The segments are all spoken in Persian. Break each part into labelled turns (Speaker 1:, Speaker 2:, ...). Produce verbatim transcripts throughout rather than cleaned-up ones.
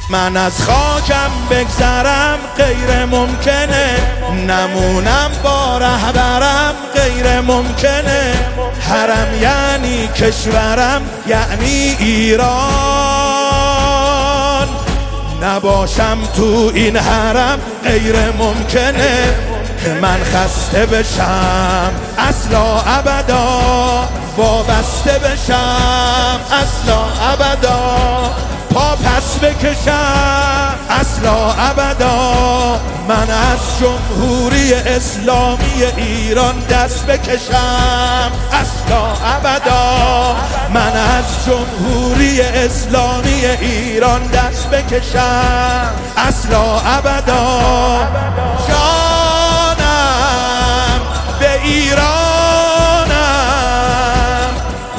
Speaker 1: من از خاکم بگذرم غیر ممکنه، نمونم با رهبرم غیر ممکنه. حرم یعنی کشورم یعنی ایران، نباشم تو این حرم غیر ممکنه. که من خسته بشم اصلا ابدا، وابسته بشم اصلا ابدا، پا پس بکشم اصلا ابدا. من از جمهوری اسلامی ایران دست بکشم اصلا ابدا، من از جمهوری اسلامی ایران دست بکشم اصلا ابدا. جانم به ایرانم،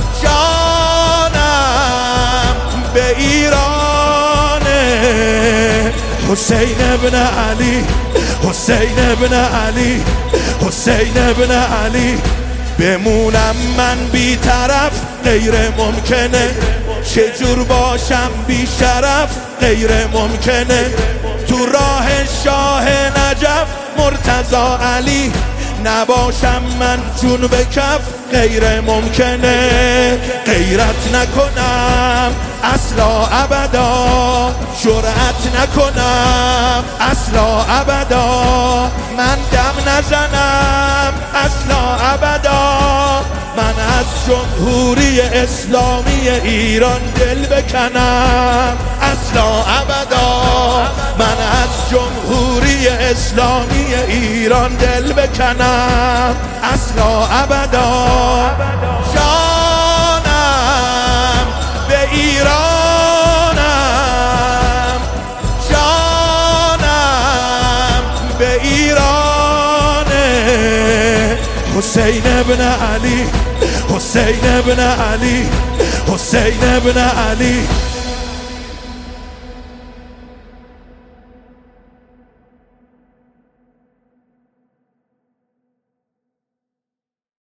Speaker 1: جانم به ایرانه. حسین ابن علی، حسین ابن علی، حسین ابن علی. بمونم من بی طرف غیر ممکنه، چجور باشم بی شرف غیر ممکنه. تو راه شاه نجف مرتضی علی، نباشم من جون به کف غیر ممکنه. غیرت نکنم اصلا ابدا، جرأت نکنم اصلا ابدا. من دم نزنم اصلا ابدا، من از جمهوری اسلامی ایران دل بکنم اصلا ابدا، من از جمهوری اسلامی ایران دل بکنم اصلا ابدا. جانم به ایرانم، جانم به ایرانه. حسین ابن علی، حسین ابن علی، حسین ابن علی.